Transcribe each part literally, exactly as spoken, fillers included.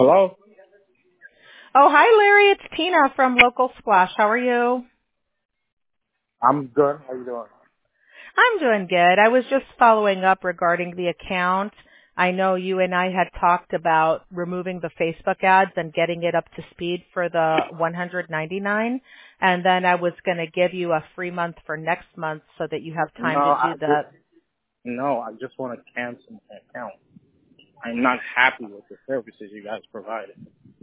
Hello? Oh, hi, Larry. It's Tina from Local Splash. How are you? I'm good. How you doing? I'm doing good. I was just following up regarding the account. I know you and I had talked about removing the Facebook ads and getting it up to speed for the one hundred ninety-nine, and then I was going to give you a free month for next month so that you have No, time to I do just, that. no, I just want to cancel my account. I'm not happy with the services you guys provided.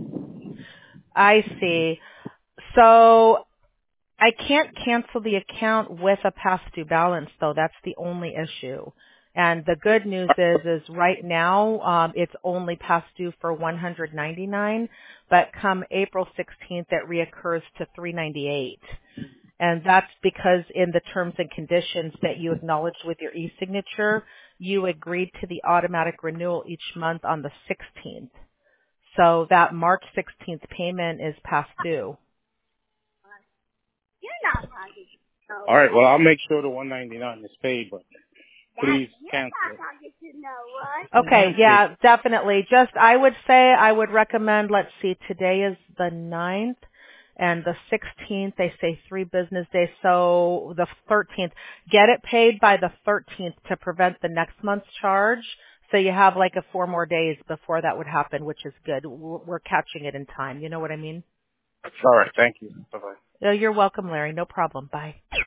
I see. So I can't cancel the account with a past due balance, though. That's the only issue. And the good news is, is right now um, it's only past due for one hundred ninety-nine, but come April sixteenth it reoccurs to three ninety-eight. And that's because in the terms and conditions that you acknowledged with your e-signature, you agreed to the automatic renewal each month on the sixteenth. So that March sixteenth payment is past due. All right, well, I'll make sure the one ninety-nine is paid, but please cancel it. Okay, yeah, definitely. Just, I would say, I would recommend, let's see, today is the ninth and the sixteenth, they say three business days, so the thirteenth. Get it paid by the thirteenth to prevent the next month's charge. So you have like a four more days before that would happen, which is good. We're we're catching it in time. You know what I mean? All right, thank you. Bye-bye. Oh, you're welcome, Larry. No problem. Bye.